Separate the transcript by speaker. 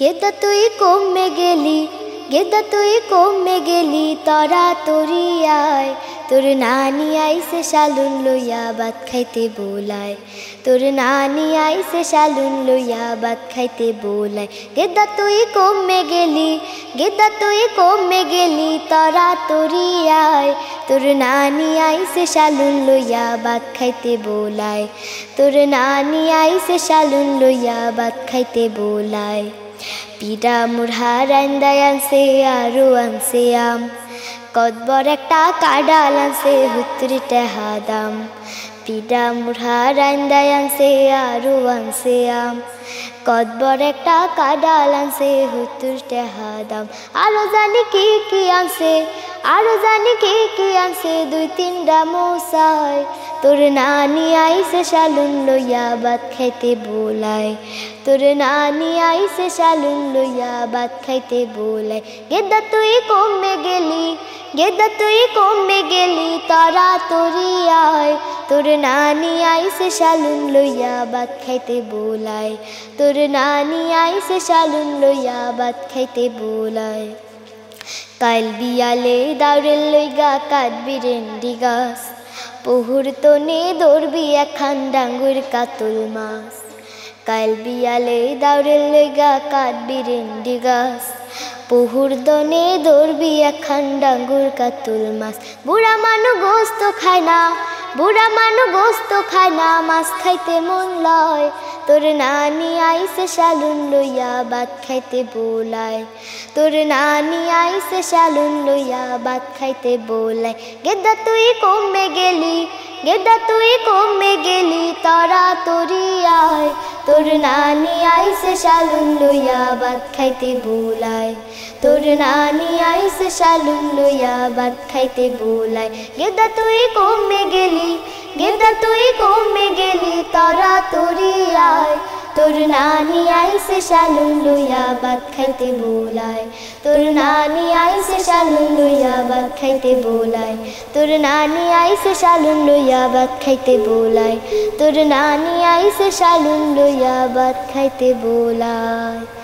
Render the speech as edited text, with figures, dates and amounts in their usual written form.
Speaker 1: গেদা তুই কমে গেলি, গেদা তুই কমে গেলি, তরা তরি আয়। তোর নানি আইসে শালুন লইয়া ভাত খাইতে বোলায়, তোর নানি আইসে শালুন লইয়া ভাত খাইতে বোলায়। গেদা তুই কমে গেলি, গেদা তুই কমে গেলি, তরা তরি আয়। তোর নানি আইসে শালুন লইয়া ভাত খাইতে বোলায়, তোর নানি আইসে শালুন লইয়া ভাত খাইতে বোলায়। পিঠা মুড়া রান্দায় আনছে আরো আনছে আম, কতবর একটা কাডাল আনছে 70 টাকা দাম। পিঠা মুড়া রান্দায় আনছে আরো আনছে আম, কতবর একটা কাডাল আনছে 70 টাকা দাম। আরো জানি কি কি আনছে, আরো জানি কি কি আনছে 2-3টা মশাই। তোর নানি আইসে শালুন লইয়া ভাত খাইতে বোলায়, তোর নানি আইসে শালুন লইয়া ভাত খাইতে বোলায়। গেদা তুই কমে গেলি, গেদা তুই কমে গেলি, তরা তরি আয়। তোর নানি আইসে শালুন লইয়া ভাত খাইতে বোলায়, তোর নানি আইসে শালুন লইয়া ভাত খাইতে বোলায়। কাল বিয়ালে দাউরের লইগা কাটবি রেন্ডি গাছ, পুহুর তনে ধরবি একখান ডাঙ্গুর কাতল মাছ। কাল বিয়ালে দাউরের লইগা কাটবি রেন্ডি গাছ, পুহুর দনে ধরবি একখান ডাঙ্গুর কাতল মাছ। বুড়া মানু গোস্ত খায় না, বুড়া মানু গোস্ত খায় না, মাছ খাইতে মন লয়। তোর নানি আইসে শালুন লইয়া ভাত খাইতে বোলায়, তোর নানি আইসে শালুন লইয়া ভাত খাইতে বোলায়। গেদা তুই কমে গেলি, গেদা তুই কমে গেলি, তরা তরি আয়। তোর নানি আইসে শালুন লইয়া ভাত খাইতে বোলায়, তোর নানি আইসে শালুন লইয়া ভাত খাইতে বোলায়। গেদা তুই কমে গেলি, গেদা তুই কমে গেলি, তরা তরি আয়। তোর নানি আইসে শালুন লইয়া ভাত খাইতে বোলায়, তোর নানি আইসে শালুন লইয়া ভাত খাইতে বোলায়, তোর নানি আইসে শালুন লইয়া ভাত খাইতে বোলায়, তোর নানি আইসে শালুন লইয়া ভাত খাইতে বোলায়।